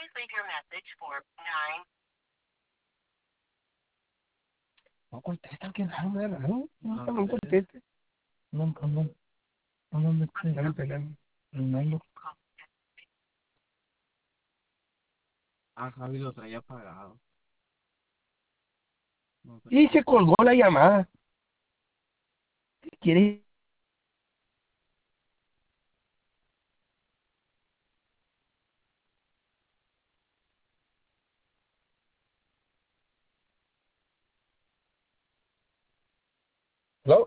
leave your message for 9. No contestan, que raro, ¿no? No contestan. No me están peleando. No. Ah, Javi lo traía apagado. No, Y se colgó la llamada. ¿Qué quieres? Hello?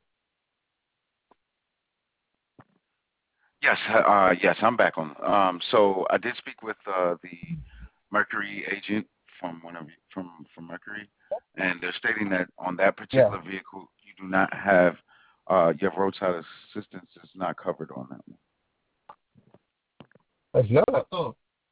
Yes, I'm back on. So I did speak with the Mercury agent from from Mercury, and they're stating that on that Yeah. particular vehicle, you do not have your roadside assistance is not covered on that one. It's not. no.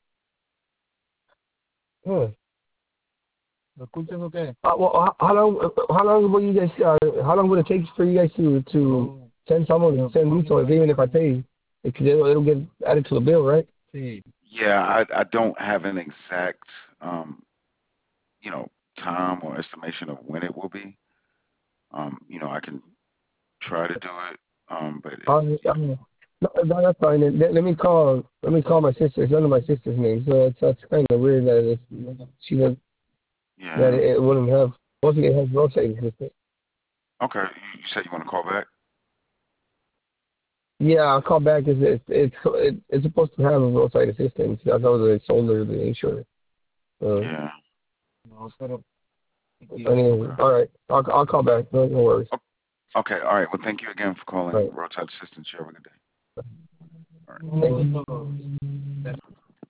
Huh. ¿Lo escuchas o qué? Well, how long will you guys, how long would it take for you guys to send someone and send resources, even if I pay? Because it'll get added to the bill, right? Sí. Yeah, I don't have an exact you know time or estimation of when it will be. I can try to do it, but No, that's fine. Let me call my sister. It's under my sister's name, so that's kind of weird that she does that yeah. it wouldn't have. Once it has roadside assistance. Okay, you said you want to call back. Yeah, I'll call back because it's supposed to have a roadside assistance. I know that it's older than insurance. Yeah. No, pero... Anyway, all right. I'll call back. No worries. Okay. All right. Well, thank you again for calling Right. Roadside Assistance. You have a good day. All right. Thank you. No,